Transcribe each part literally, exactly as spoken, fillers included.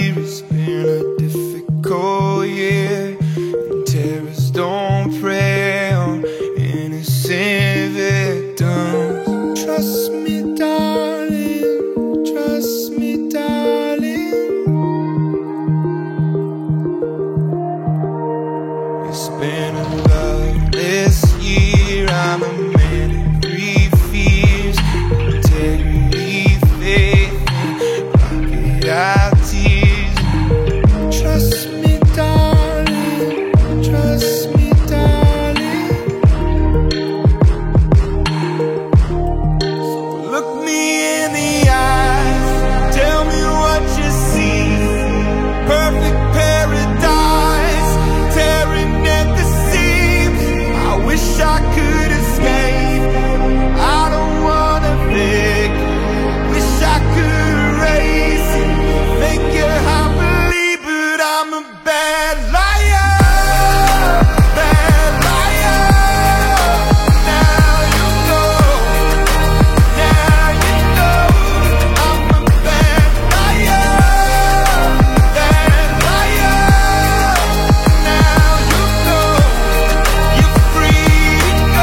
year. It's been a difficult year, and terrorists don't prey on innocent victims. Trust me, darling, trust me, darling. It's been a loveless year. I'm a man of three fears: integrity, faith, and pocket out tears. Trust me, darling, trust me, darling. So look me in the eyes, tell me what you see. Perfect paradise, tearing at the seams. I wish I could escape. I don't wanna beg. Wish I could erase it, make your heart believe, but I'm a bad liar, bad liar. Now you know, now you know, I'm a bad liar, bad liar. Now you know, you're free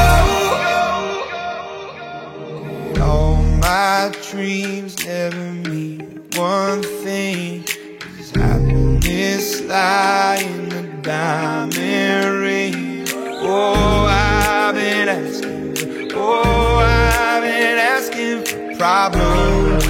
to go. All my dreams never mean one thing. Is happiness lie in the diamond ring? Oh, I've been asking, oh, I've been asking for problems.